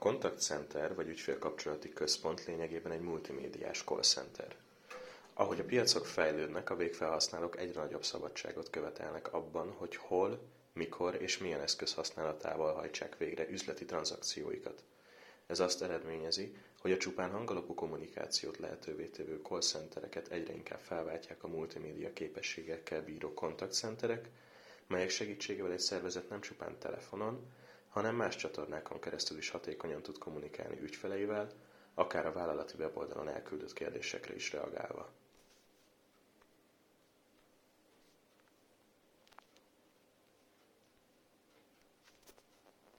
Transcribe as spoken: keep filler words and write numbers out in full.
contact center vagy ügyfélkapcsolati központ lényegében egy multimédiás call center. Ahogy a piacok fejlődnek, a végfelhasználók egyre nagyobb szabadságot követelnek abban, hogy hol, mikor és milyen eszköz használatával hajtsák végre üzleti tranzakcióikat. Ez azt eredményezi, hogy a csupán hangalapú kommunikációt lehetővé tévő call centereket egyre inkább felváltják a multimédia képességekkel bíró contact centerek, melyek segítségével egy szervezet nem csupán telefonon, hanem más csatornákon keresztül is hatékonyan tud kommunikálni ügyfeleivel, akár a vállalati weboldalon elküldött kérdésekre is reagálva.